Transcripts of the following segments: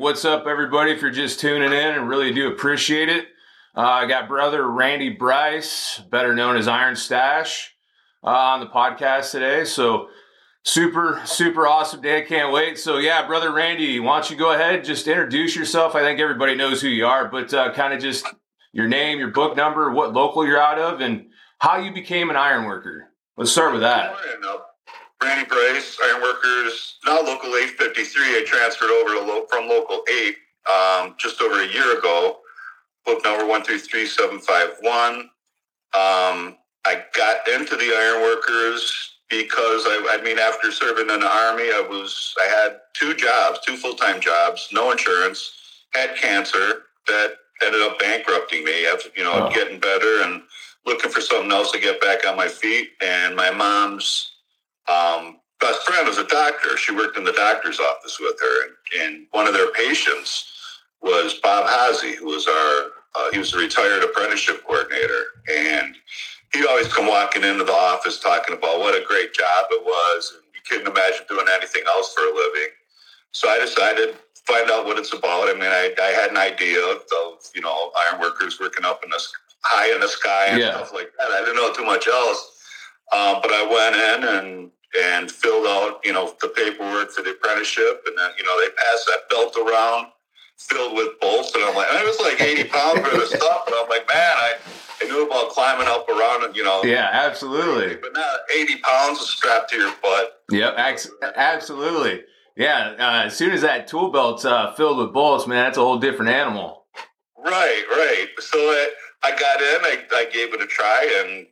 What's up, everybody, if you're just tuning in, and really do appreciate it. I got brother Randy Bryce, better known as Iron Stash, on the podcast today. So super awesome day. I can't wait. So yeah, brother Randy, why don't you go ahead, just introduce yourself. I think everybody knows who you are, but kind of just your name, your book number, what local you're out of, and how you became an iron worker. Let's start with that. Randy Bryce, Ironworkers, now Local 853. I transferred over from Local 8 just over a year ago. Book number 133751. I got into the Ironworkers because, after serving in the Army, I had two full-time jobs, no insurance, had cancer that ended up bankrupting me. Getting better and looking for something else to get back on my feet. And my mom's best friend was a doctor. She worked in the doctor's office with her, and one of their patients was Bob Hazy, who was he was a retired apprenticeship coordinator, and he'd always come walking into the office talking about what a great job it was, and you couldn't imagine doing anything else for a living. So I decided to find out what it's about. I had an idea of ironworkers working up high in the sky and stuff like that. I didn't know too much else. But I went in and filled out, the paperwork for the apprenticeship. And then, they passed that belt around filled with bolts. And I'm like, it was like 80 pounds worth of stuff. And I'm like, man, I knew about climbing up around it, Yeah, absolutely. But now 80 pounds is strapped to your butt. Yep, absolutely. Yeah, as soon as that tool belt's filled with bolts, man, that's a whole different animal. Right. So I got in, I gave it a try, and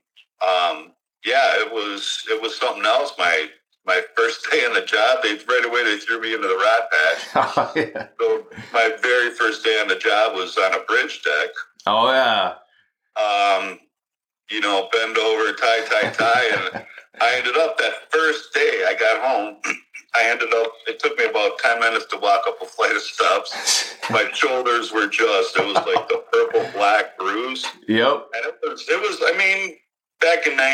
it was something else. My first day on the job, they threw me into the rod patch. Oh, yeah. So my very first day on the job was on a bridge deck. Oh yeah. Bend over, tie, and I ended up that first day I got home. It took me about 10 minutes to walk up a flight of steps. My shoulders were it was like the purple black bruise. Yep. And it was back in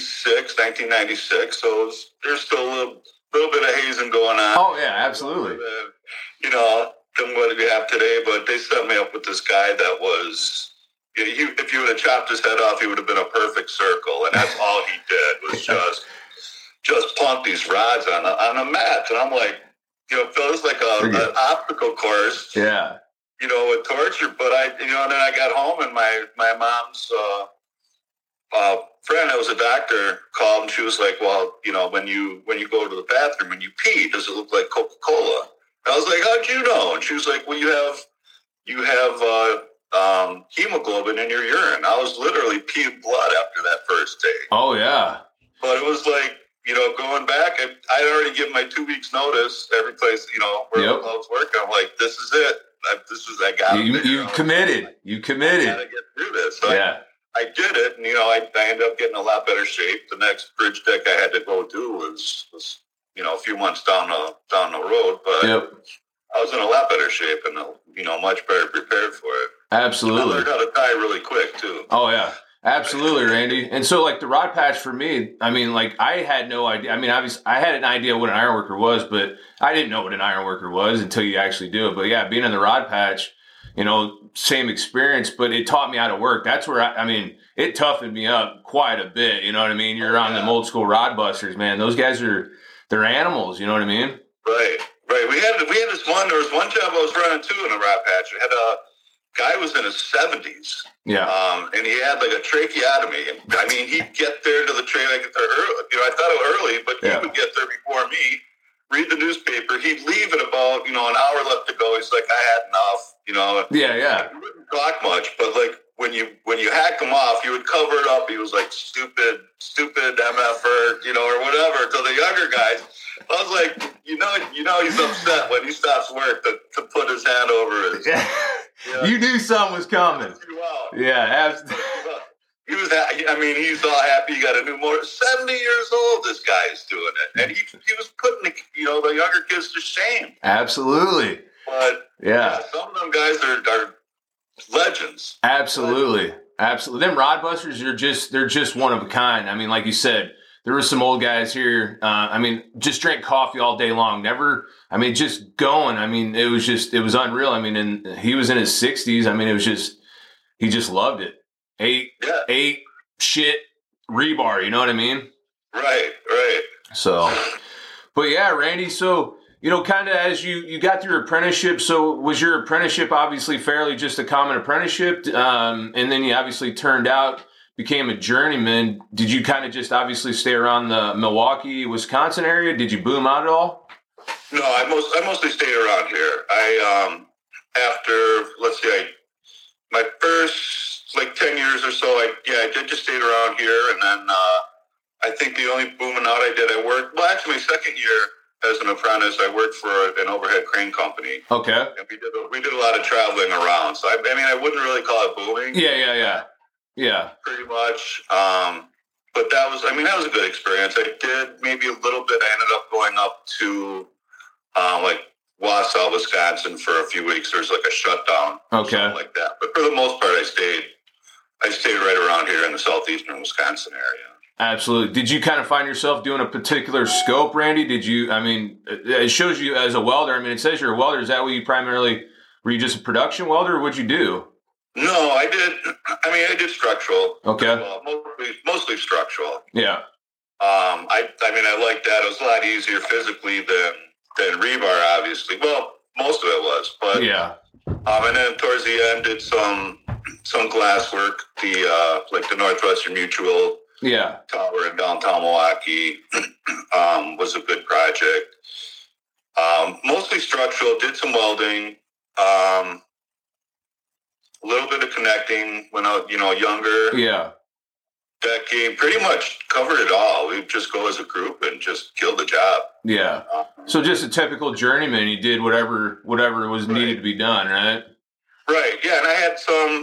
1996, so there's still a little bit of hazing going on. Oh, yeah, absolutely. Than what we have today, but they set me up with this guy that was, if you would have chopped his head off, he would have been a perfect circle, and that's all he did was just plunk these rods on a mat. And I'm like, it feels like an obstacle course. Yeah. With torture. But and then I got home, and my mom's friend that was a doctor called, and she was like, well, when you go to the bathroom, when you pee, does it look like Coca-Cola? I was like, how'd you know? And she was like, well, you have hemoglobin in your urine. I was literally peeing blood after that first day. Oh, yeah. But it was like, going back, I'd already given my 2 weeks notice every place, where I was working. I'm like, this is it. I got it. You committed. You committed. I got to get through this. So yeah. I did it, and, I ended up getting a lot better shape. The next bridge deck I had to go do was a few months down the road, but I was in a lot better shape and, much better prepared for it. Absolutely. I learned how to tie really quick, too. Oh, yeah. Absolutely, Randy. And so, the rod patch for me, I had no idea. Obviously, I had an idea what an ironworker was, but I didn't know what an ironworker was until you actually do it. But, yeah, being in the rod patch, same experience, but it taught me how to work. That's where, it toughened me up quite a bit, you know what I mean? You're on them old school rod busters, man. Those guys they're animals, you know what I mean? Right. We had there was one job I was running too in a rod patch. It had a guy was in his 70s. Yeah. And he had like a tracheotomy. He'd get there to the trach early. I thought it was early, but he would get there before me, read the newspaper. He'd leave at about, an hour left to go. He's like, I had enough, Yeah. He wouldn't talk much, but when you hack him off, you would cover it up. He was like, stupid MFer, or whatever, to the younger guys. I was like, he's upset when he stops work to put his hand over his. Yeah. You knew something was coming. Yeah, absolutely. He was, he's all happy. He got a new motor. 70 years old, this guy is doing it. And he was putting, the younger kids to shame. Absolutely. But, some of them guys are legends. Absolutely. Them rod busters, they're just one of a kind. Like you said, there were some old guys here. I mean, just drank coffee all day long. Never, I mean, just going. I mean, it was unreal. I mean, and he was in his 60s. I mean, he just loved it. Ate shit rebar. You know what I mean? Right. So, but yeah, Randy. So, kind of as you got through your apprenticeship. So, was your apprenticeship obviously fairly just a common apprenticeship? And then you obviously turned out, became a journeyman. Did you kind of just obviously stay around the Milwaukee, Wisconsin area? Did you boom out at all? No, I mostly stayed around here. After, let's see, my first 10 years or so, I did just stay around here. And then I think the only booming out I worked, well, actually my second year as an apprentice, I worked for an overhead crane company. Okay. And we did a lot of traveling around. So, I wouldn't really call it booming. Yeah. Pretty much. But that was a good experience. I did maybe a little bit. I ended up going up to Wausau, Wisconsin for a few weeks. There's a shutdown. Okay. Something like that. But for the most part, I stayed right around here in the southeastern Wisconsin area. Absolutely. Did you kind of find yourself doing a particular scope, Randy? It shows you as a welder. I mean, it says you're a welder. Is that what you primarily, were you just a production welder, or what'd you do? No, I did. I did structural. Okay. Well, mostly structural. Yeah. I liked that. It was a lot easier physically than rebar, obviously. Well, most of it was, but yeah. And then towards the end, did some glass work. The Northwestern Mutual tower in downtown Milwaukee was a good project. Mostly structural. Did some welding. A little bit of connecting when I was, younger. Yeah. That game pretty much covered it all. We'd just go as a group and just kill the job. Yeah. So just a typical journeyman. You did whatever was needed to be done, right? Right. Yeah. And I had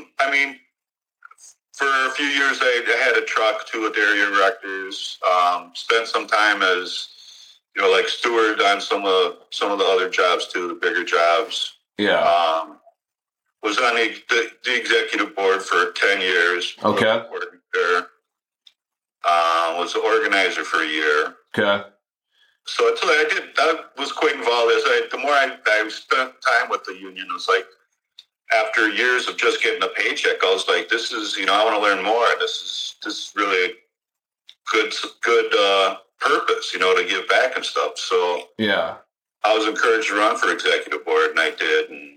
for a few years, I had a truck, 2 dairy erectors. Spent some time as, steward on some of the other jobs too, the bigger jobs. Yeah. Was on the executive board for 10 years. Okay. Was an organizer for a year. Okay. So I was quite involved. The more I spent time with the union, it was after years of just getting a paycheck, I was like, this is, I want to learn more. This is really a good purpose, to give back and stuff. So yeah, I was encouraged to run for executive board, and I did. And,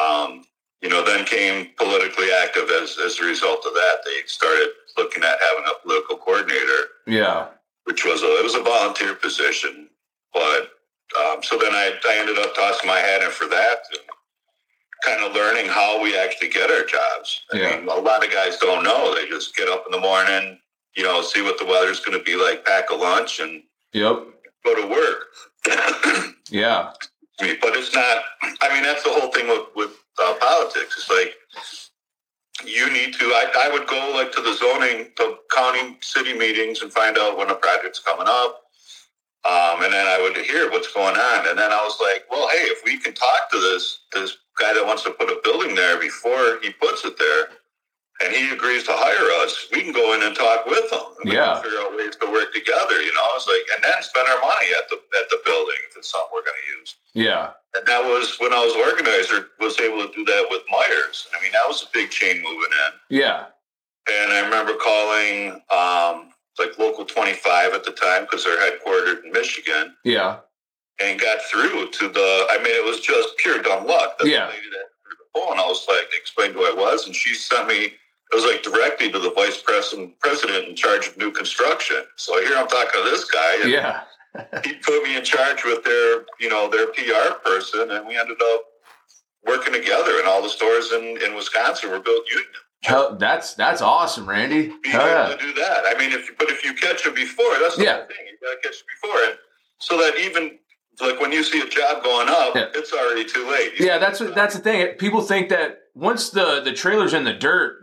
then came politically active as a result of that. They started looking at having a political coordinator. Yeah. Which was a volunteer position. But so then I ended up tossing my hat in for that and kind of learning how we actually get our jobs. I mean, a lot of guys don't know. They just get up in the morning, see what the weather's going to be like, pack a lunch, and go to work. Yeah. But it's not, that's the whole thing with politics. It's you need to, I would go to the county city meetings and find out when a project's coming up. And then I would hear what's going on. And then I was like, well, hey, if we can talk to this guy that wants to put a building there before he puts it there, and he agrees to hire us, we can go in and talk with him. And we can figure out ways to work together, I was like, and then spend our money at the building if it's something we're going to use. Yeah. And that was when I was organizer, was able to do that with Myers. That was a big chain moving in. Yeah. And I remember calling Local 25 at the time, because they're headquartered in Michigan. Yeah. And got through to it was just pure dumb luck. The lady that answered the phone, I was explained who I was, and she sent me, it was directly to the vice president in charge of new construction. So here I'm talking to this guy. And he put me in charge with their PR person, and we ended up working together, and all the stores in Wisconsin were built union. That's awesome, Randy. Being able to do that. If you catch them before, that's the whole thing. You got to catch them before, and so that even when you see a job going up, it's already too late. That's the thing. People think that once the trailer's in the dirt,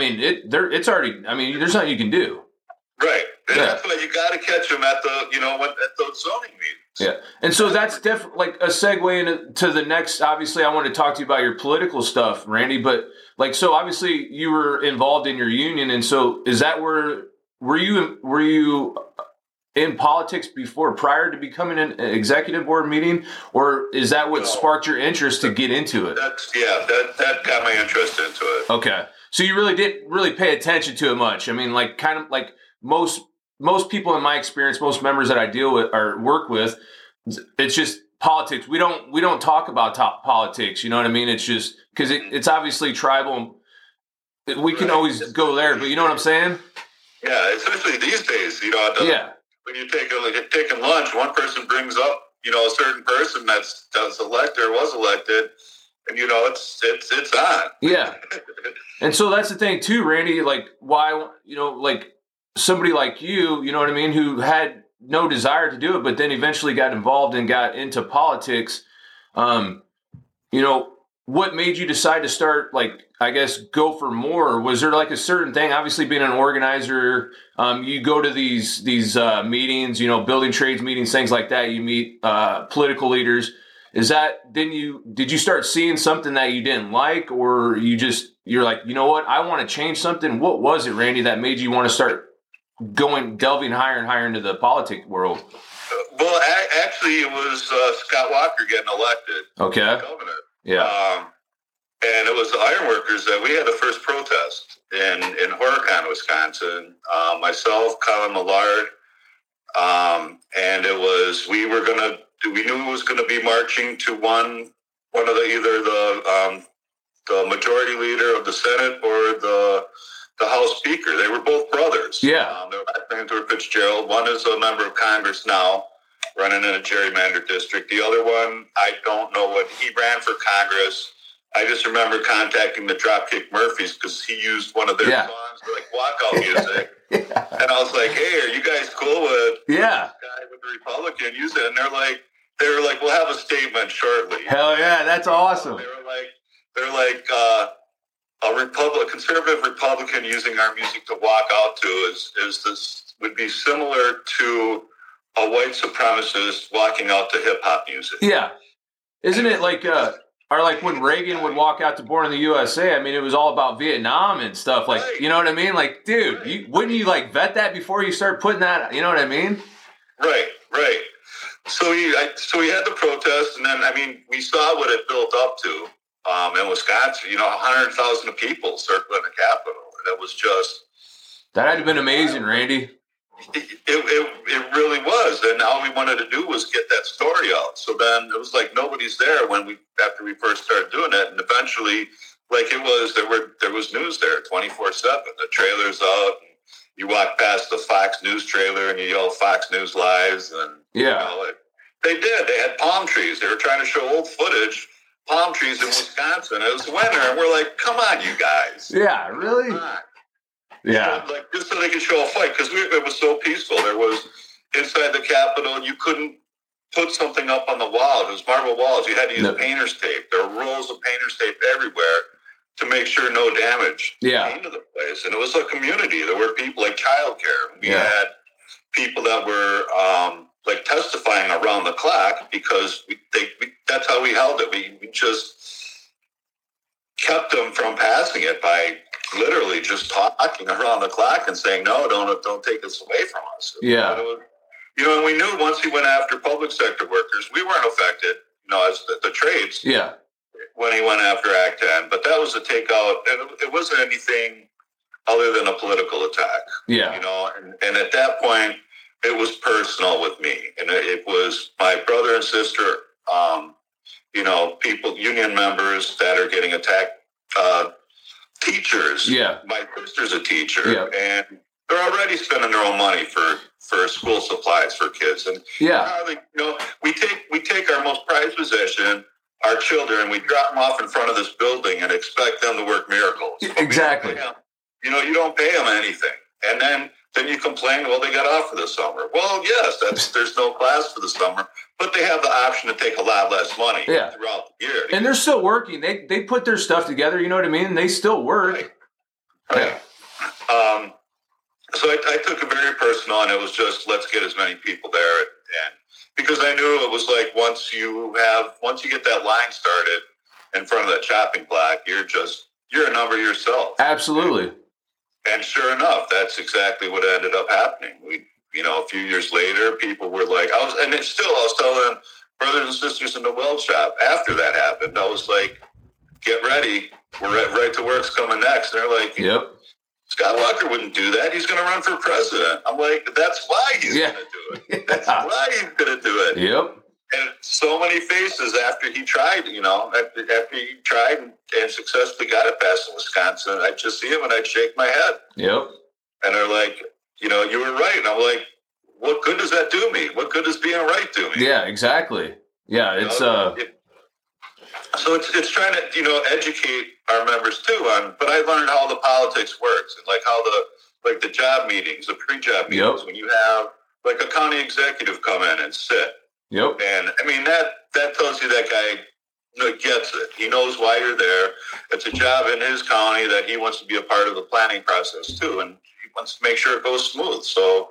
it's already. There's nothing you can do. Right. And that's why you got to catch them at those zoning meetings. Yeah. And so that's definitely a segue into the next. Obviously, I want to talk to you about your political stuff, Randy. But so obviously you were involved in your union, and so is that were you in politics before, prior to becoming an executive board meeting, or is that what sparked your interest to get into it? That got my interest into it. Okay. So you really didn't really pay attention to it much. I mean, like kind of like most people in my experience, most members that I deal with or work with, it's just politics. We don't talk about politics. You know what I mean? It's just because it's obviously tribal. We can always go there, but you know what I'm saying? Yeah, especially these days. When you're taking lunch, one person brings up a certain person that's elected or was elected, and it's on. Yeah, and so that's the thing too, Randy. Like why like somebody like you know what I mean, who had no desire to do it, but then eventually got involved and got into politics. What made you decide to start, like, I guess, go for more? Was there like a certain thing? Obviously, being an organizer, you go to these meetings, building trades meetings, things like that. You meet political leaders. Did you start seeing something that you didn't like, or you're like, you know what, I want to change something? What was it, Randy, that made you want to start delving higher and higher into the politics world? Well, actually, it was Scott Walker getting elected. Okay. Governor. Yeah. And it was the ironworkers that we had the first protest in Horicon, Wisconsin. Myself, Colin Millard, and it was we knew it was going to be marching to one of either the majority leader of the Senate or the House Speaker. They were both brothers. Yeah. They're Andrew Fitzgerald. One is a member of Congress now, running in a gerrymandered district. The other one, I don't know what he ran for Congress. I just remember contacting the Dropkick Murphys because he used one of their songs for like walkout music. And I was like, "Hey, are you guys cool with this guy with the Republican use it?" And they were like, "We'll have a statement shortly." Hell yeah, that's awesome. They're like a conservative Republican using our music to walk out to would be similar to a white supremacist walking out to hip hop music. Yeah. Isn't it like when Reagan would walk out to Born in the USA? I mean, it was all about Vietnam and stuff. Like, You know what I mean? Like, dude, wouldn't you like vet that before you start putting that? You know what I mean? Right. So we had the protest, and then we saw what it built up to in Wisconsin. 100,000 people circling the Capitol, and it was just that had to have been amazing, Randy. It really was, and all we wanted to do was get that story out. So then it was like nobody's there after we first started doing it, and eventually, there was news there 24/7. The trailer's out, and you walk past the Fox News trailer and you yell Fox News Lives, and they did. They had palm trees. They were trying to show old footage, palm trees in Wisconsin. It was winter, and we're like, "Come on, you guys!" Yeah, really. Yeah, just so they could show a fight, because it was so peaceful. There was inside the Capitol, you couldn't put something up on the wall. It was marble walls. You had to use painter's tape. There were rolls of painter's tape everywhere to make sure no damage came to the place. And it was a community. There were people like childcare. We had people that were testifying around the clock because that's how we held it. We just kept them from passing it by literally just talking around the clock and saying, "No, don't take this away from us." Yeah. And we knew once he went after public sector workers, we weren't affected, as the trades. Yeah. When he went after Act 10, but that was a takeout, and it wasn't anything other than a political attack. Yeah. And at that point, it was personal with me, and it was my brother and sister, people, union members that are getting attacked. Teachers. Yeah. My sister's a teacher, and they're already spending their own money for school supplies for kids. And we take our most prized possession, our children, we drop them off in front of this building and expect them to work miracles. Exactly. You don't pay them anything, and then you complain, well, they got off for the summer. Well, yes, there's no class for the summer, but they have the option to take a lot less money throughout the year. And they're still working. They put their stuff together, you know what I mean? They still work. Right. So I took it very personal, and it was just, let's get as many people there. And because I knew it was like, once you get that line started in front of that chopping block, you're a number yourself. Absolutely. And sure enough, that's exactly what ended up happening. We a few years later, people were like, I was telling brothers and sisters in the weld shop after that happened, I was like, get ready. Right to Work's coming next. And they're like, yep. Scott Walker wouldn't do that. He's going to run for president. I'm like, that's why he's going to do it. That's why he's going to do it. Yep. And so many faces after he tried, after he tried and successfully got it passed in Wisconsin, I'd just see him and I'd shake my head. Yep. And they're like, you were right. And I'm like, what good does that do me? What good does being right do me? Yeah, exactly. Yeah, it's so it's trying to, educate our members too on, but I learned how the politics works and like how the job meetings, the pre-job meetings, when you have like a county executive come in and sit. Yep. And I mean, that tells you that guy gets it. He knows why you're there. It's a job in his county that he wants to be a part of the planning process too. And he wants to make sure it goes smooth. So,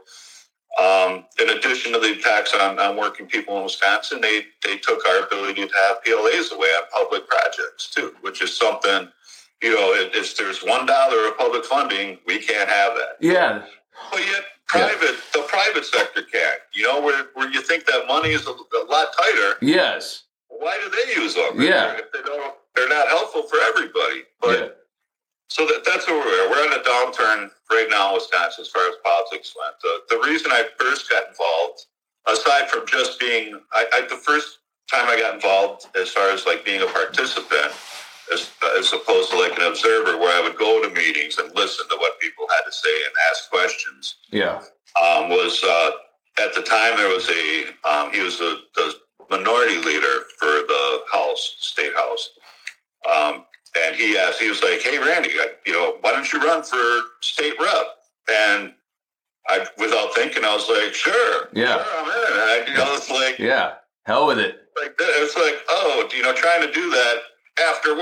in addition to the attacks on working people in Wisconsin, they took our ability to have PLAs away on public projects too, which is something, if there's $1 of public funding, we can't have that. Yeah. But yet the private sector can't, where you think that money is a lot tighter. Yes. Why do they use them? Yeah. If they're not helpful for everybody. But so that's where we're at. We're on a downturn right now in Wisconsin as far as politics went. The reason I first got involved, aside from just being, the first time I got involved as far as like being a participant, as opposed to like an observer, where I would go to meetings and listen to what people had to say and ask questions. Yeah. Was at the time there was he was the minority leader for the state house. And he was like, hey, Randy, why don't you run for state rep? And I, without thinking, I was like, sure. Yeah. Sure, I'm in. It's like, yeah, hell with it. Like it's like, trying to do that after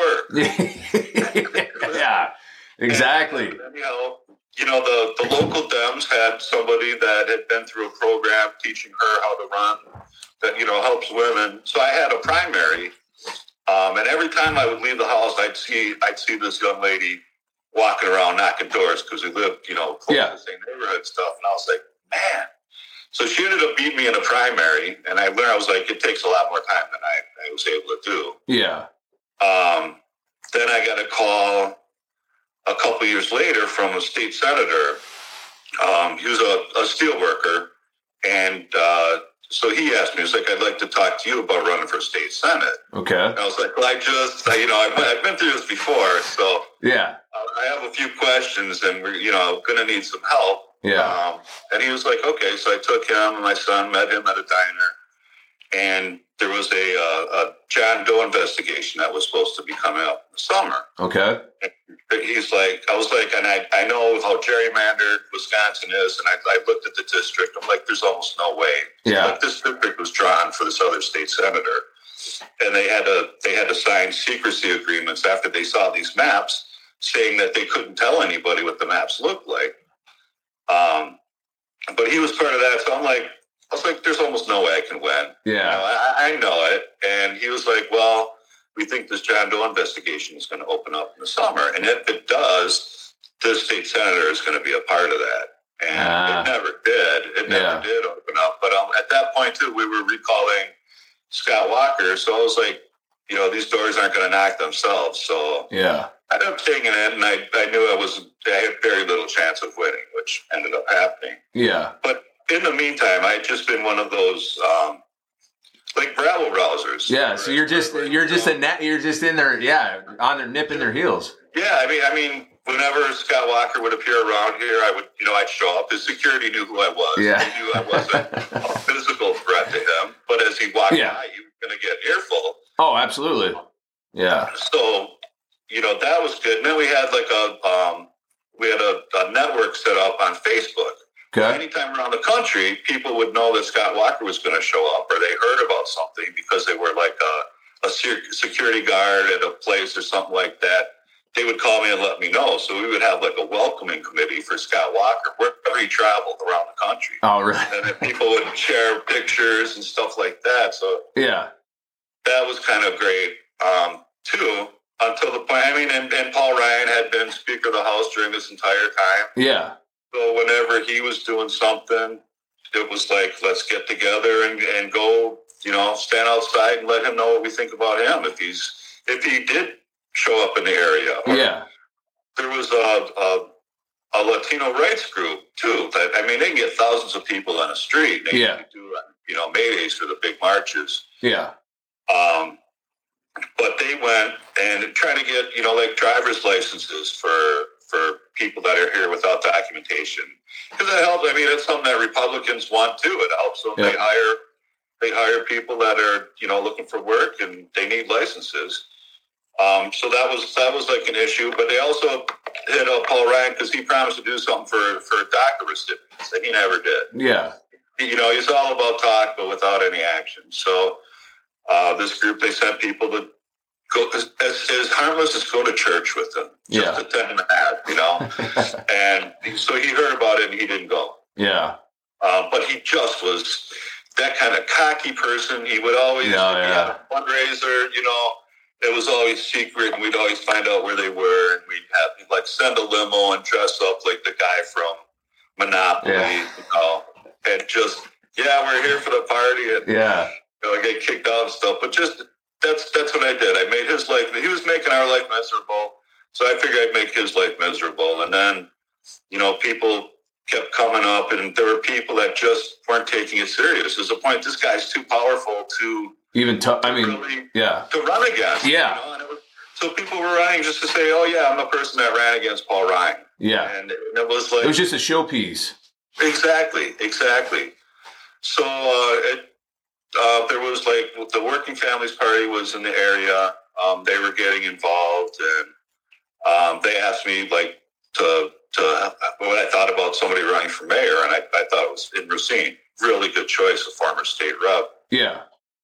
work. Yeah, exactly. And, the local Dems had somebody that had been through a program teaching her how to run that, helps women. So I had a primary. And every time I would leave the house, I'd see this young lady walking around knocking doors because we lived, close to the same neighborhood and stuff. And I was like, man. So she ended up beating me in a primary, and I learned, I was like, it takes a lot more time than I was able to do. Yeah. Then I got a call a couple years later from a state senator. He was a steel worker, and so he asked me, he was like, I'd like to talk to you about running for state senate. Okay. And I was like, well, I've been through this before, so yeah, I have a few questions, and we're, going to need some help. Yeah. And he was like, okay. So I took him and my son, met him at a diner, and there was a John Doe investigation that was supposed to be coming up in the summer. Okay. And he's like, I was like, and I know how gerrymandered Wisconsin is, and I looked at the district. I'm like, there's almost no way. Yeah. Like, this district was drawn for this other state senator, and they had to sign secrecy agreements after they saw these maps, saying that they couldn't tell anybody what the maps looked like. But he was part of that, so I was like, there's almost no way I can win. Yeah. I know it. And he was like, well, we think this John Doe investigation is going to open up in the summer. And if it does, this state senator is going to be a part of that. And it never did. It never did open up. But at that point, too, we were recalling Scott Walker. So I was like, these doors aren't going to knock themselves. So I ended up taking it, and I knew I had very little chance of winning, which ended up happening. Yeah. But in the meantime, I had just been one of those like rabble rousers. Yeah. So you're just in there, on their nipping their heels. Yeah. I mean, whenever Scott Walker would appear around here, I'd show up. The security knew who I was. Yeah. They knew I wasn't a physical threat to him, but as he walked by, he was going to get an earful. Oh, absolutely. Yeah. So, that was good. And then we had a network set up on Facebook. Okay. Anytime around the country, people would know that Scott Walker was going to show up, or they heard about something because they were like a security guard at a place or something like that. They would call me and let me know. So we would have like a welcoming committee for Scott Walker wherever he traveled around the country. Oh, really? And then people would share pictures and stuff like that. So that was kind of great too. Until the point, and Paul Ryan had been Speaker of the House during this entire time. Yeah. So whenever he was doing something, it was like, let's get together and go, stand outside and let him know what we think about him if he did show up in the area. Yeah. There was a Latino rights group too. They can get thousands of people on a street. They do, Maydays for the big marches. Yeah. But they went and tried to get, like driver's licenses for people that are here without documentation. Because that helps. It's something that Republicans want too. It helps them. Yeah. They hire people that are, looking for work and they need licenses. So that was like an issue. But they also hit up Paul Ryan because he promised to do something for DACA recipients that he never did. Yeah. He's all about talk, but without any action. So this group, they sent people to go as harmless as go to church with them. Just attend that, and so he heard about it and he didn't go. Yeah. But he just was that kind of cocky person. He would always be at a fundraiser, it was always secret and we'd always find out where they were, and we'd have like send a limo and dress up like the guy from Monopoly, and just, we're here for the party, and get kicked out and stuff. But just that's what I did. I made his life. He was making our life miserable, so I figured I'd make his life miserable. And then, people kept coming up, and there were people that just weren't taking it serious. There's a point. This guy's too powerful to even. To run against. Yeah. So people were running just to say, "Oh yeah, I'm the person that ran against Paul Ryan." Yeah. And it was like it was just a showpiece. Exactly. So there was like the Working Families Party was in the area. They were getting involved, and they asked me like to what I thought about somebody running for mayor, and I thought it was in Racine. Really good choice, a former state rep. Yeah.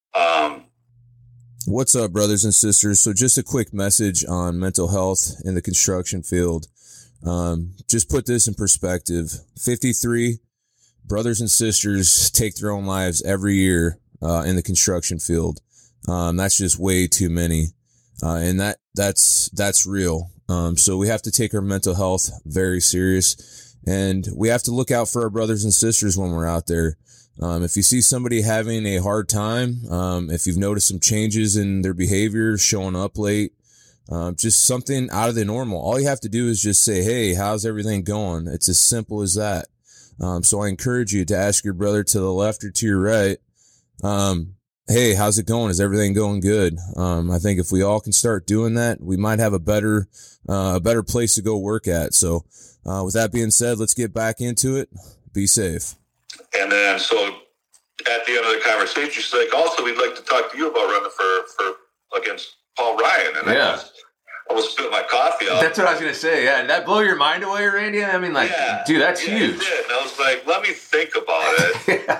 What's up, brothers and sisters? So just a quick message on mental health in the construction field. Just put this in perspective. 53 brothers and sisters take their own lives every year in the construction field. That's just way too many. And that's real. So we have to take our mental health very serious, and we have to look out for our brothers and sisters when we're out there. If you see somebody having a hard time, if you've noticed some changes in their behavior, showing up late, just something out of the normal, all you have to do is just say, "Hey, how's everything going?" It's as simple as that. So I encourage you to ask your brother to the left or to your right, "Hey, how's it going? Is everything going good?" I think if we all can start doing that, we might have a better place to go work at. So, with that being said, let's get back into it. Be safe. And then, so at the end of the conversation, she's like, "Also, we'd like to talk to you about running for against Paul Ryan." And I was spitting my coffee out. That's what I was going to say. Yeah. Did that blow your mind away, Randy? Dude, that's huge. It did. And I was like, let me think about it.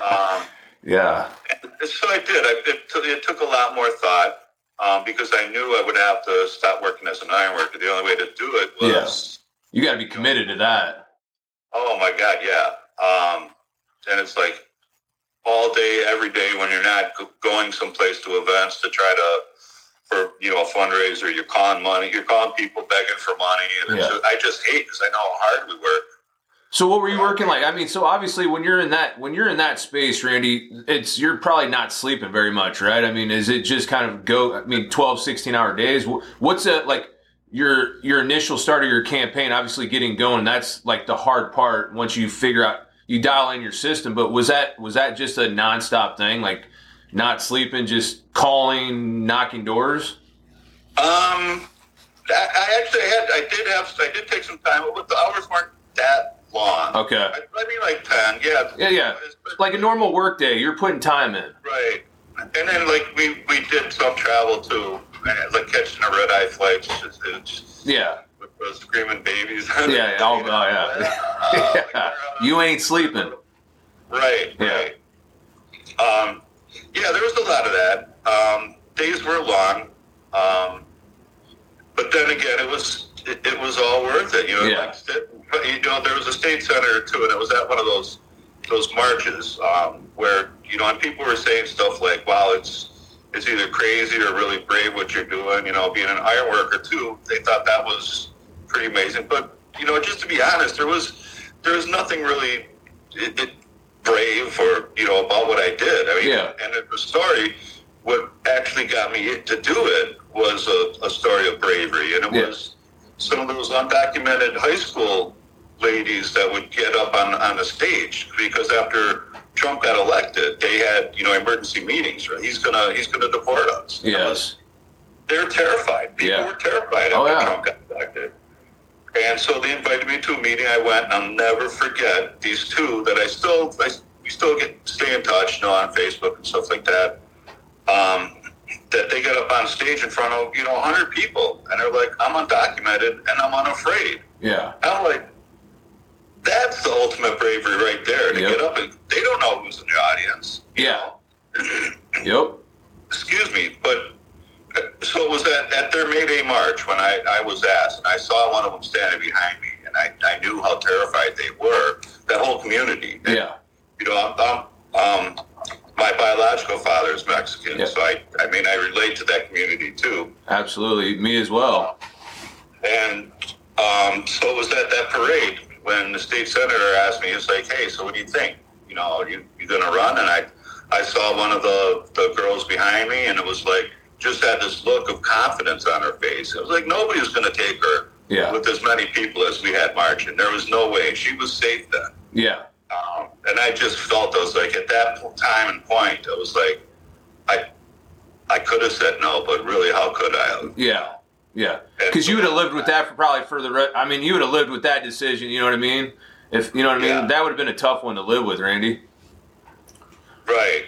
So I did. It took a lot more thought because I knew I would have to stop working as an iron worker. The only way to do it was... You got to be committed to that. Oh, my God, yeah. And it's like all day, every day when you're not going someplace to events to try for a fundraiser, you're calling people begging for money. And I just hate because I know how hard we work. So what were you working like? So obviously when you're in that space, Randy, you're probably not sleeping very much, right? Is it just kind of 12, 16-hour days? What's your initial start of your campaign, obviously getting going, that's like the hard part once you figure out, you dial in your system, but was that just a nonstop thing? Like not sleeping, just calling, knocking doors? I did take some time, but the hours weren't that long. Okay. Maybe like 10, yeah. Yeah. Like a normal work day, you're putting time in. Right. And then we did some travel too, like catching a red-eye flight. With those screaming babies. You ain't sleeping. Right. There was a lot of that. Days were long. But then again, it was all worth it. There was a state senator too, and it was at one of those marches where and people were saying stuff like, "Wow, it's either crazy or really brave what you're doing." Being an iron worker too, they thought that was pretty amazing. But just to be honest, there was nothing really. brave or, about what I did. I mean, Yeah. and the story, what actually got me to do it was a story of bravery. And it was some of those undocumented high school ladies that would get up on the stage, because after Trump got elected, they had, emergency meetings, right? He's gonna deport us. Yes. They're terrified. People were terrified after Trump got elected. And so they invited me to a meeting. I went, and I'll never forget these two that we still stay in touch, on Facebook and stuff like that. That they got up on stage in front of 100 people, and they're like, "I'm undocumented and I'm unafraid." Yeah. I'm like, that's the ultimate bravery right there, to get up, and they don't know who's in the audience. Yep. Excuse me, but so it was at their May Day march when I was asked, and I saw one of them standing behind me, and I knew how terrified they were, that whole community. And, my biological father is Mexican, so I relate to that community too. Absolutely, me as well. And so it was at that parade when the state senator asked me, it's like, "Hey, so what do you think? You going to run?" And I saw one of the girls behind me, and it was like, just had this look of confidence on her face. It was like nobody was going to take her with as many people as we had marching. There was no way. She was safe then. Yeah. And I just felt, I was like, at that time and point, I was like, I could have said no, but really, how could I have? Yeah. Yeah. Because you would have lived with that you would have lived with that decision, you know what I mean? If you know what I mean, that would have been a tough one to live with, Randy. Right.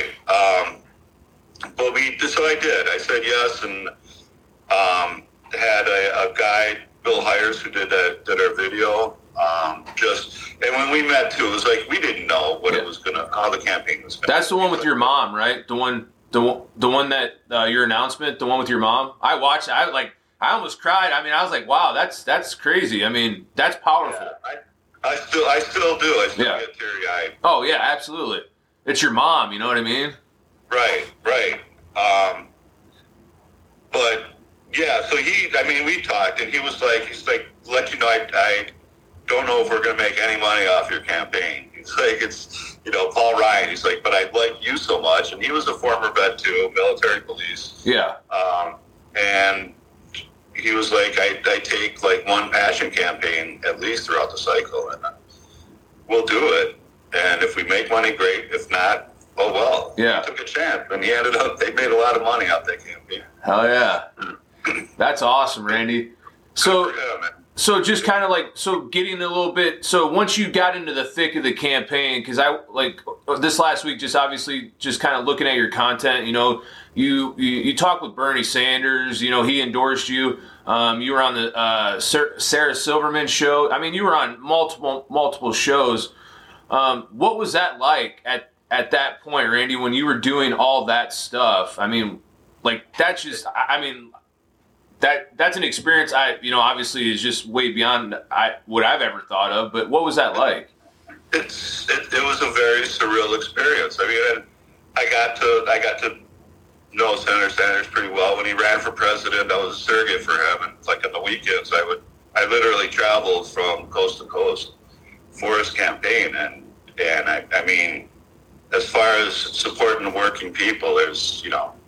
But so I did. I said yes, and had a guy, Bill Hires, who did our video. And when we met too, it was like we didn't know what it was how the campaign was gonna. That's the one with your mom, right? The one that your announcement, the one with your mom. I watched. I almost cried. I mean, I was like, wow, that's crazy. I mean, that's powerful. Yeah, I still do. I still get teary eyed. Oh yeah, absolutely. It's your mom. You know what I mean? Right. But yeah, so we talked, and he's like, let you know, I don't know if we're going to make any money off your campaign. He's like, it's, Paul Ryan. He's like, but I like you so much. And he was a former vet too, military police. Yeah. And he was like, I take like one passion campaign at least throughout the cycle, and we'll do it. And if we make money, great. If not, oh well. Yeah. He took a chance, and they made a lot of money off that campaign. Hell yeah. That's awesome, Randy. So just kind of getting a little bit, so once you got into the thick of the campaign, because this last week, just obviously just kind of looking at your content, you talked with Bernie Sanders, he endorsed you. You were on the Sarah Silverman show. I mean, you were on multiple shows. What was that like at that point, Randy, when you were doing all that stuff? I mean, that's an experience obviously is just way beyond what I've ever thought of, but what was that like? It was a very surreal experience. I mean, I got to know Senator Sanders pretty well. When he ran for president, I was a surrogate for him, and on the weekends I literally traveled from coast to coast for his campaign, and I mean, as far as supporting working people, there's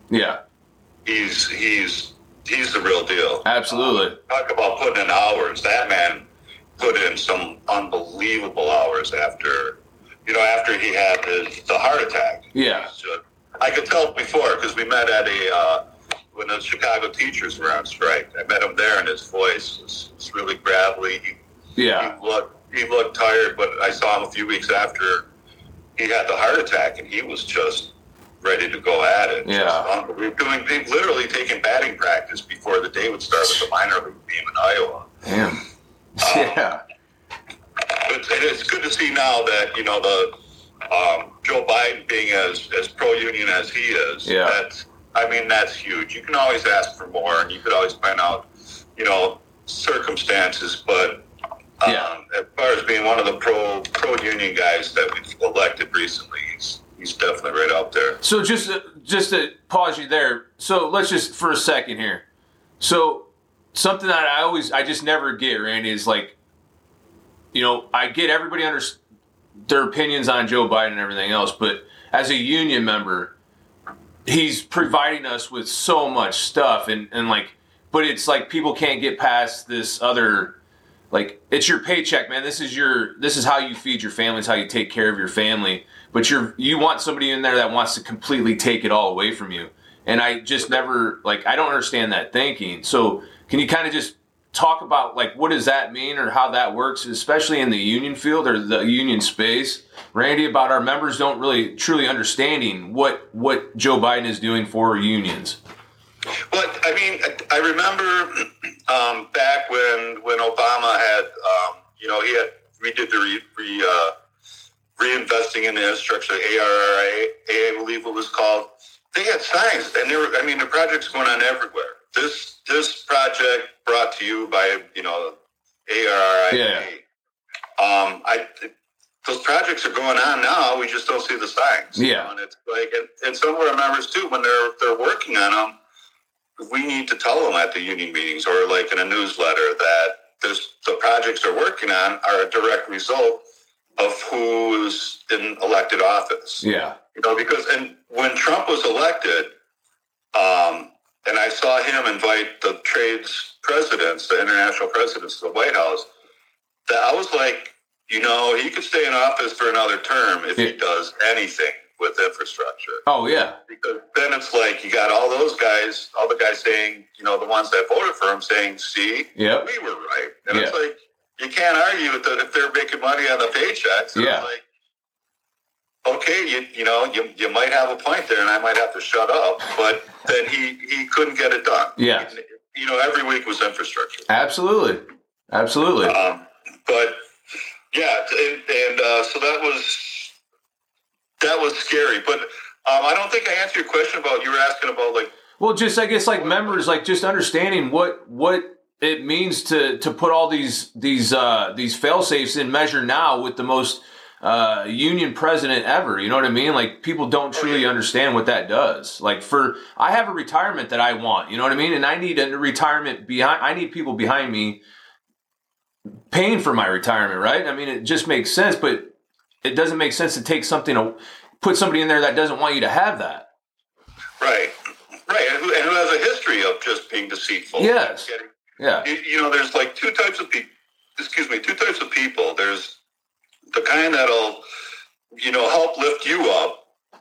he's the real deal. Absolutely. Talk about putting in hours. That man put in some unbelievable hours after he had the heart attack. Yeah. I could tell before, because we met at when the Chicago teachers were on strike. I met him there, and his voice was really gravelly. He looked tired, but I saw him a few weeks after he had the heart attack, and he was just ready to go at it. Yeah. We were literally taking batting practice before the day would start with the minor league team in Iowa. Damn. Yeah. It's good to see now that, Joe Biden being as pro-union as he is. Yeah. That's huge. You can always ask for more, and you could always find out, circumstances, but as far as being one of the pro-union guys that we've elected recently, he's definitely right out there. So just to pause you there. So let's just for a second here. So something that I just never get, Randy, is I get everybody their opinions on Joe Biden and everything else, but as a union member, he's providing us with so much stuff, and like, but it's like people can't get past this other, like, it's your paycheck, man. This is how you feed your family. It's how you take care of your family. But you want somebody in there that wants to completely take it all away from you. And I just never, like, I don't understand that thinking. So can you kind of just talk about, like, what does that mean or how that works, especially in the union field or the union space, Randy, about our members don't really truly understanding what Joe Biden is doing for unions? Well, I mean, I remember back when Obama had, we did the reinvesting in the infrastructure, ARRA, I believe it was called. They had signs, and the project's going on everywhere. This project brought to you by, ARRA. Yeah. Those projects are going on now. We just don't see the signs. Yeah. And it's like, and some of our members too, when they're working on them, we need to tell them at the union meetings or like in a newsletter that the projects they're working on are a direct result of who's in elected office. Yeah. Because when Trump was elected, and I saw him invite the trades presidents, the international presidents to the White House, that I was like, he could stay in office for another term if he does anything with infrastructure. Oh, yeah. Because then it's like you got all those guys, all the guys saying, the ones that voted for him saying, see, we were right. And it's like, you can't argue with that if they're making money on the paychecks. And it's like, okay, you might have a point there and I might have to shut up. But then he couldn't get it done. Yeah. Every week was infrastructure. Absolutely. But yeah, and so that was scary. But I don't think I answered your question about, you were asking about like. Well, just, I guess, like members, like just understanding what it means to put all these fail safes in Measure Now with the most union president ever. You know what I mean? Like people don't truly understand what that does. Like I have a retirement that I want, you know what I mean? And I need a retirement I need people behind me paying for my retirement, right? I mean, it just makes sense, but it doesn't make sense to put somebody in there that doesn't want you to have that. Right. And who has a history of just being deceitful. Yes. There's like two types of people. There's the kind that'll, help lift you up,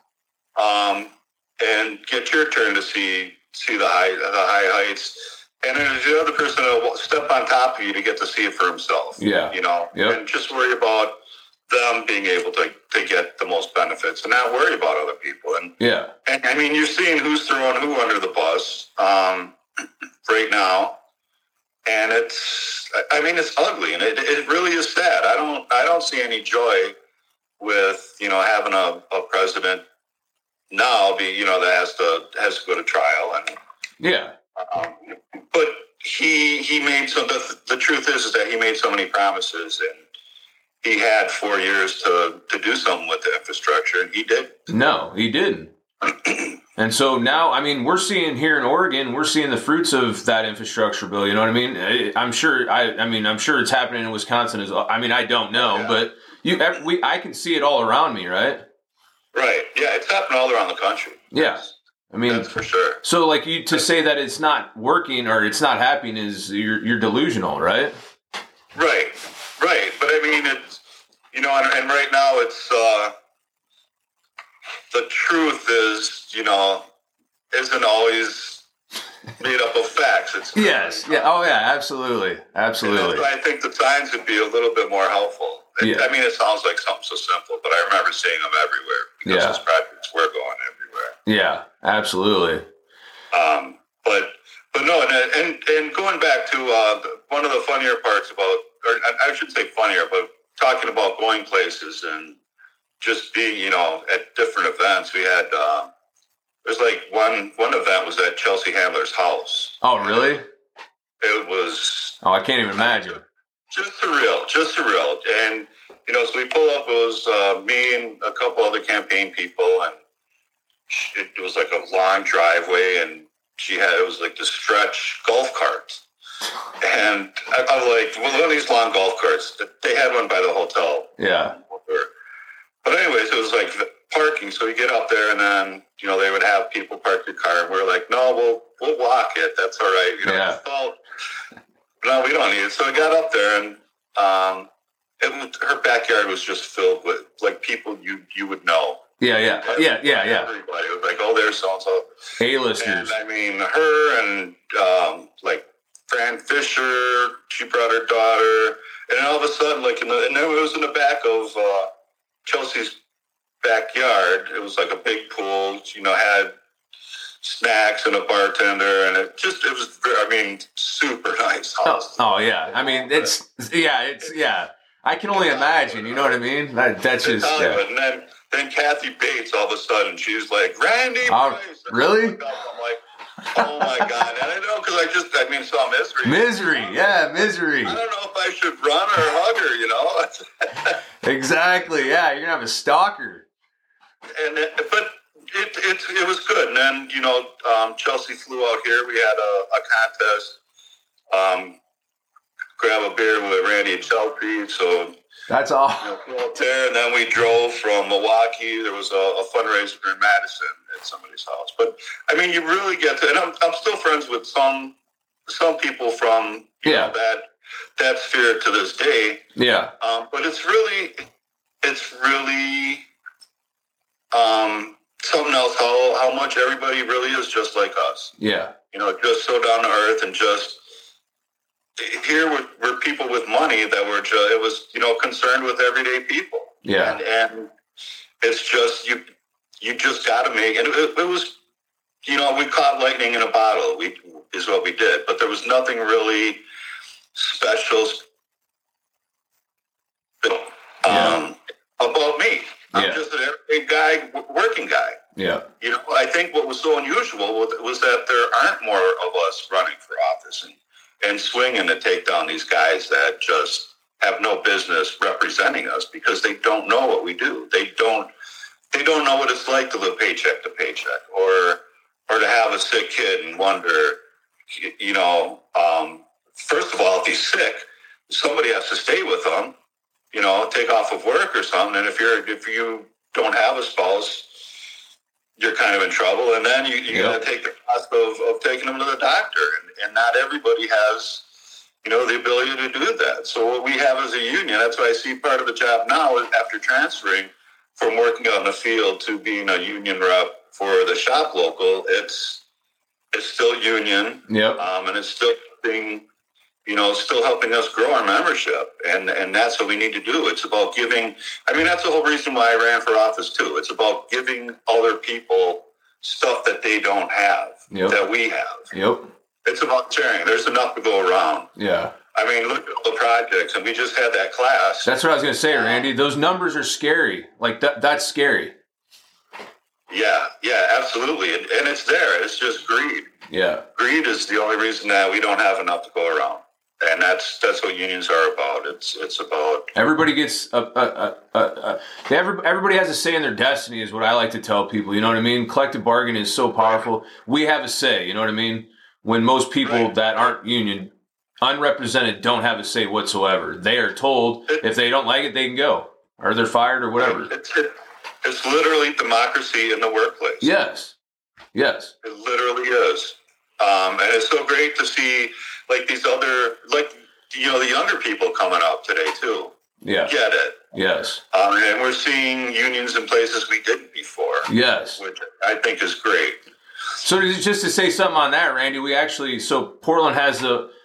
and get your turn to see the high heights. And then there's the other person that'll step on top of you to get to see it for himself. Yeah. And just worry about them being able to get the most benefits and not worry about other people. And I mean, you're seeing who's throwing who under the bus right now. And it's ugly, and it really is sad. I don't see any joy with, having a president now be, that has to go to trial. And but he made the truth is that he made so many promises, and he had 4 years to do something with the infrastructure, and he did. No, he didn't. And so now, I mean, we're seeing here in Oregon, we're seeing the fruits of that infrastructure bill. You know what I mean? I'm sure it's happening in Wisconsin as well. I mean, I don't know, but I can see it all around me, right? Right. Yeah, it's happening all around the country. Yeah. I mean, that's for sure. So, like, to say that it's not working or it's not happening is you're delusional, right? Right. But I mean, it's and right now it's the truth is isn't always made up of facts. It's yes. Yeah. Oh, yeah. Absolutely. I think the signs would be a little bit more helpful. I mean, it sounds like something so simple, but I remember seeing them everywhere because those projects were going everywhere. Yeah, absolutely. But no, and going back to one of the funnier parts about, or I shouldn't say funnier, but talking about going places and just being, at different events. We had there's like one event was at Chelsea Handler's house. Oh, really? It was. Oh, I can't even imagine. Just surreal. And, so we pull up, it was me and a couple other campaign people, and it was like a long driveway, and it was like this stretch golf cart. And I'm like, one of these long golf carts, they had one by the hotel. Yeah. But anyways, it was like parking. So you get up there, and then they would have people park your car, and we're like, no, we'll walk it. That's all right. Yeah. No, we don't need it. So I got up there, and her backyard was just filled with like people you would know. Yeah. Everybody was like, oh, there's so and so. A-listers. And I mean, her and like Fran Fisher, she brought her daughter, and then all of a sudden, like and then it was in the back of Chelsea's backyard. It was like a big pool. Had snacks and a bartender, and it was super nice house. Oh yeah. I mean, it's I can only imagine. You know what I mean? That's just. Yeah. And then Kathy Bates, all of a sudden, she's like, Randy Price. Really? I'm like, oh my God. And I know, because I saw Misery. Misery. I don't know if I should run or hug her, Exactly. Yeah. You're going to have a stalker. But it was good. And then, Chelsea flew out here. We had a contest, grab a beer with Randy and Chelsea. So that's all. Flew out there, and then we drove from Milwaukee. There was a fundraiser in Madison at somebody's house. But you really get to, and I'm still friends with some people from that sphere to this day. Yeah. But it's really something else how much everybody really is just like us. Yeah. Just so down to earth, and just here were people with money that were concerned with everyday people. Yeah. And it's just you just got to make, and it was we caught lightning in a bottle. Is what we did, but there was nothing really special about me. I'm just an everyday guy, working guy. Yeah. I think what was so unusual was that there aren't more of us running for office and swinging to take down these guys that just have no business representing us, because they don't know what we do. They don't know what it's like to live paycheck to paycheck, or to have a sick kid and wonder, first of all, if he's sick, somebody has to stay with him, take off of work or something. And if you don't have a spouse, you're kind of in trouble. And then you got to take the cost of taking them to the doctor. And not everybody has, the ability to do that. So what we have as a union, that's why I see part of the job now after transferring from working out in the field to being a union rep for the shop local. It's still union. Yep. And it's still still helping us grow our membership. And that's what we need to do. It's about giving, that's the whole reason why I ran for office too. It's about giving other people stuff that they don't have, that we have. Yep. It's about sharing. There's enough to go around. Yeah. Look at all the projects, and we just had that class. That's what I was going to say, Randy. Those numbers are scary. Like that's scary. Yeah, absolutely. And it's there. It's just greed. Yeah. Greed is the only reason that we don't have enough to go around. And that's what unions are about. It's about everybody gets everybody has a say in their destiny, is what I like to tell people. You know what I mean? Collective bargaining is so powerful. We have a say. You know what I mean? When most people that aren't union, unrepresented, don't have a say whatsoever. They are told if they don't like it, they can go, or they're fired, or whatever. It's literally democracy in the workplace. Yes. It literally is. And it's so great to see these other, the younger people coming up today too. Yeah. Get it. Yes. And we're seeing unions in places we didn't before. Yes. Which I think is great. So just to say something on that, Randy, Portland has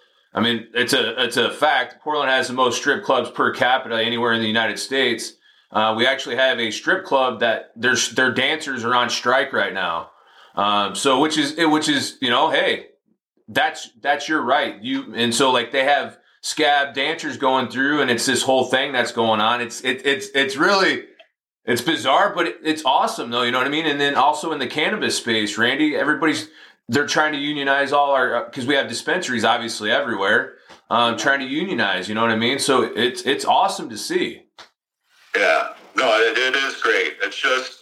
it's a fact. Portland has the most strip clubs per capita anywhere in the United States. We actually have a strip club that their dancers are on strike right now. Which is hey, that's your right. They have scab dancers going through, and it's this whole thing that's going on. It's really bizarre, but it's awesome though. You know what I mean? And then also in the cannabis space, Randy, they're trying to unionize all our, because we have dispensaries obviously everywhere, trying to unionize. You know what I mean? So it's awesome to see. Yeah, no, it is great. It's just.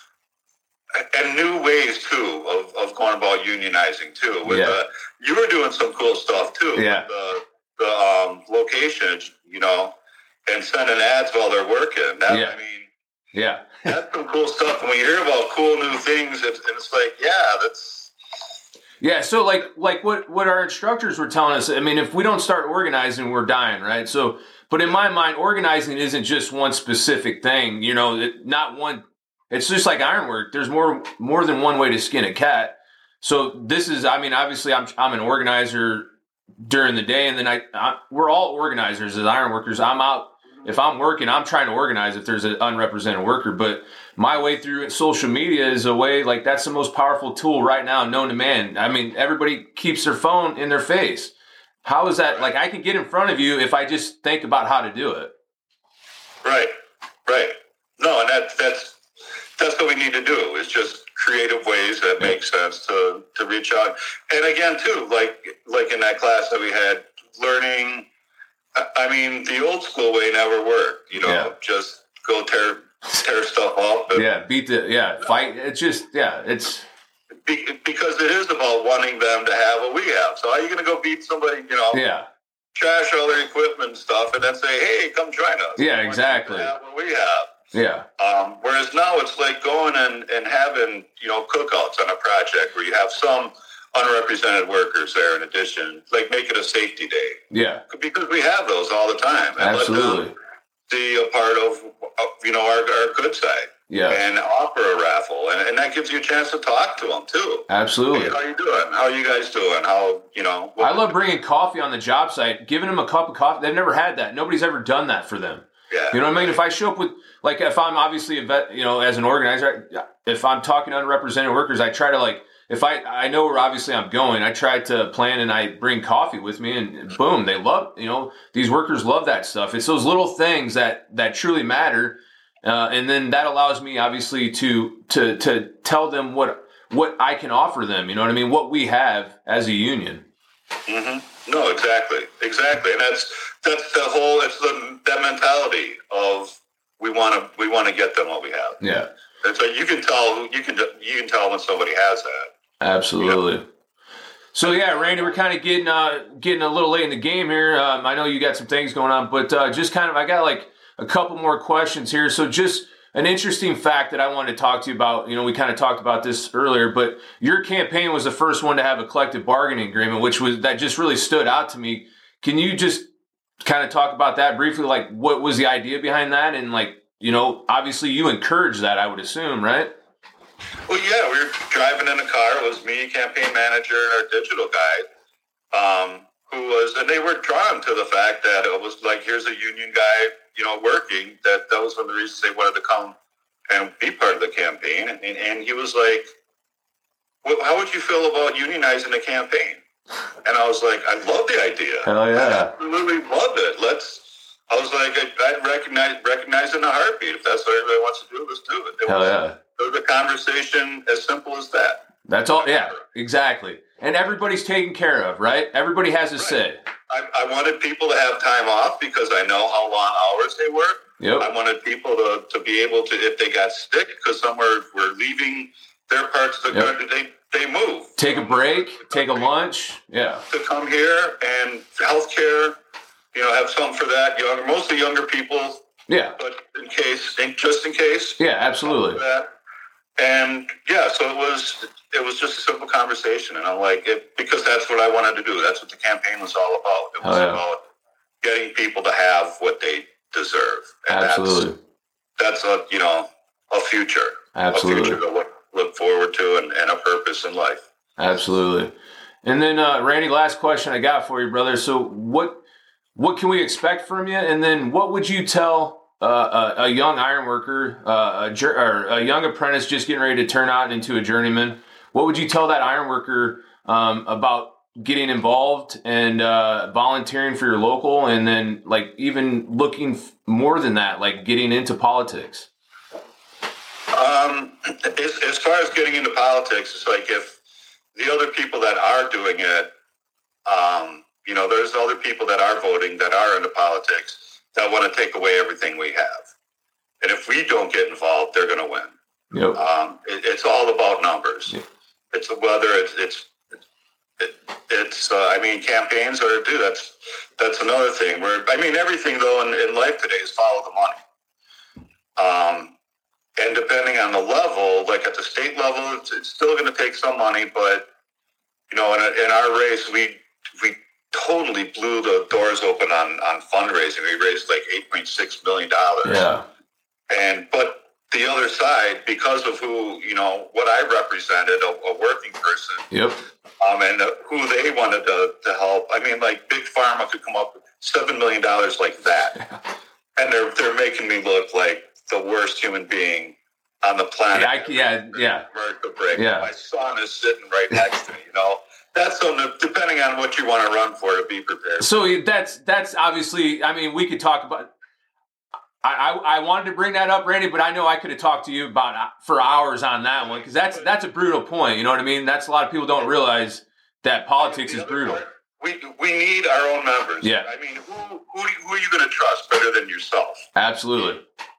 And new ways too of going about unionizing too. You were doing some cool stuff too. Yeah. With the location, and sending ads while they're working. Yeah. That's some cool stuff. And when you hear about cool new things, it's like, yeah, that's. Yeah. So like what our instructors were telling us, I mean, if we don't start organizing, we're dying, right? So, but in my mind, organizing isn't just one specific thing, not one, it's just like ironwork. There's more than one way to skin a cat. So this is, I mean, obviously I'm an organizer during the day, and then we're all organizers as ironworkers. I'm out. If I'm working, I'm trying to organize if there's an unrepresented worker. But my way through social media is a way, like, that's the most powerful tool right now known to man. I mean, everybody keeps their phone in their face. How is that? Like, I can get in front of you if I just think about how to do it. Right. No, and that's what we need to do, is just creative ways that make sense to reach out. And again, too, like in that class that we had, learning. I mean, the old school way never worked. Just go tear stuff up. And, fight. It's just, it's because it is about wanting them to have what we have. So how are you going to go beat somebody? Trash all their equipment and stuff, and then say, "Hey, come join us." Yeah, exactly. Have what we have. Yeah. Whereas now it's like going and having cookouts on a project where you have some unrepresented workers there in addition, like make it a safety day. Yeah. Because we have those all the time. And absolutely. Let them be a part of our good side. Yeah. And offer a raffle. And that gives you a chance to talk to them too. Absolutely. Hey, how are you doing? How are you guys doing? I love bringing coffee on the job site, giving them a cup of coffee. They've never had that. Nobody's ever done that for them. Yeah. You know what I mean? If I show up with, like, if I'm obviously a vet, as an organizer, if I'm talking to unrepresented workers, I try to, if I know where obviously I'm going, I try to plan and I bring coffee with me, and boom, they love, these workers love that stuff. It's those little things that truly matter. And then that allows me obviously to tell them what I can offer them. You know what I mean? What we have as a union. Mm-hmm. No, exactly. And that's the whole. It's that mentality of we want to get them what we have. Yeah. And so you can tell when somebody has that. Absolutely. So yeah, Randy, we're kind of getting a little late in the game here. I know you got some things going on, but just kind of, I got like a couple more questions here. So just an interesting fact that I wanted to talk to you about. We kind of talked about this earlier, but your campaign was the first one to have a collective bargaining agreement, that just really stood out to me. Can you just kind of talk about that briefly? Like, what was the idea behind that? And obviously you encouraged that, I would assume, right? Well, yeah, we were driving in a car. It was me, campaign manager, and our digital guy, and they were drawn to the fact that it was like, here's a union guy, working. That was one of the reasons they wanted to come and be part of the campaign. And he was like, well, how would you feel about unionizing the campaign? And I was like, I love the idea. Hell yeah. I absolutely loved it. I was like, I'd recognize in a heartbeat. If that's what everybody wants to do, let's do it. Hell yeah. It was a conversation as simple as that. That's all. Yeah, exactly. And everybody's taken care of, right? Everybody has a say. I wanted people to have time off because I know how long hours they work. Yep. I wanted people to be able to, if they got sick, because some were leaving their parts of the country, they move. Take a break, take a lunch. Yeah. To come here and healthcare, have something for that. Mostly younger people. Yeah. But just in case. Yeah, absolutely. And yeah, so it was just a simple conversation, and I'm like, because that's what I wanted to do. That's what the campaign was all about. It was about getting people to have what they deserve. And absolutely. That's a future. Absolutely. A future to look forward to and a purpose in life. Absolutely. And then Randy, last question I got for you, brother. So what can we expect from you? And then what would you tell a young iron worker, a young apprentice just getting ready to turn out into a journeyman? What would you tell that iron worker about getting involved and volunteering for your local, and then even looking more than that, getting into politics? As far as getting into politics, it's like if the other people that are doing it, there's other people that are voting that are into politics that want to take away everything we have. And if we don't get involved, they're going to win. Yep. It's all about numbers. Yep. It's whether campaigns are that's another thing where, everything though in life today is follow the money. And depending on the level, like at the state level, it's still going to take some money. But, in our race, we totally blew the doors open on fundraising. We raised like $8.6 million. Yeah. But the other side, because of who, what I represented, a working person. Yep. And who they wanted to help. I mean, like Big Pharma could come up with $7 million like that. And they're making me look like the worst human being on the planet. Yeah. Break. Yeah. My son is sitting right next to me, That's something, depending on what you want to run for, to be prepared. So that's obviously, I mean, we could talk about, I wanted to bring that up, Randy, but I know I could have talked to you for hours on that one, because that's a brutal point. You know what I mean? That's a lot of people don't realize that politics is brutal. We need our own members. Yeah. I mean, who are you going to trust better than yourself? Absolutely.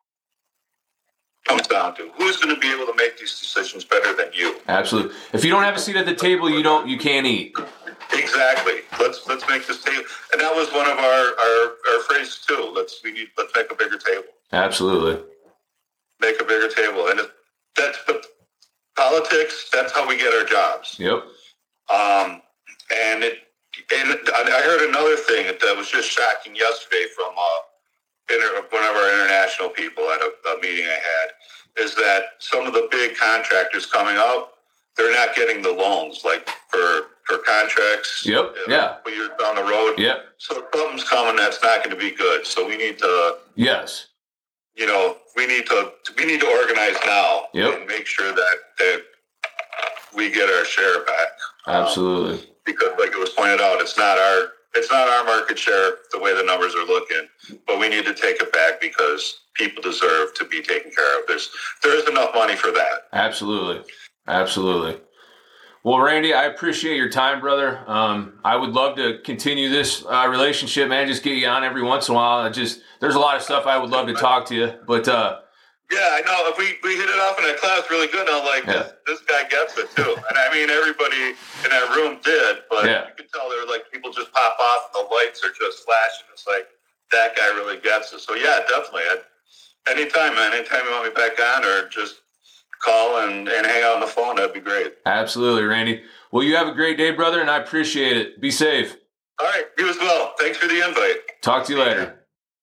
Comes down to who's going to be able to make these decisions better than you. Absolutely. If you don't have a seat at the table, you can't eat. Exactly. Let's make this table, and that was one of our phrases too. Let's make a bigger table. Absolutely. Make a bigger table, and but politics. That's how we get our jobs. Yep. And I heard another thing that was just shocking yesterday from one of our international people at a meeting I had, is that some of the big contractors coming up, they're not getting the loans like for contracts. Yep. Yeah. For years down the road. Yep. So something's coming that's not going to be good. So we need to. Yes. We need to organize now. Yep. And make sure that we get our share back. Absolutely. Because, like it was pointed out, it's not our market share the way the numbers are looking, but we need to take it back because people deserve to be taken care of. There is enough money for that. Absolutely. Well, Randy, I appreciate your time, brother. I would love to continue this relationship, man. Just get you on every once in a while. There's a lot of stuff I would love to talk to you, but yeah, I know. If we hit it off in that class really good, I'm like, this guy gets it too. And I mean, everybody in that room did, but you could tell there were like people just pop off and the lights are just flashing. It's like, that guy really gets it. So yeah, definitely. Anytime, man. Anytime you want me back on, or just call and hang out on the phone, that'd be great. Absolutely, Randy. Well, you have a great day, brother, and I appreciate it. Be safe. All right. You as well. Thanks for the invite. Talk to you later.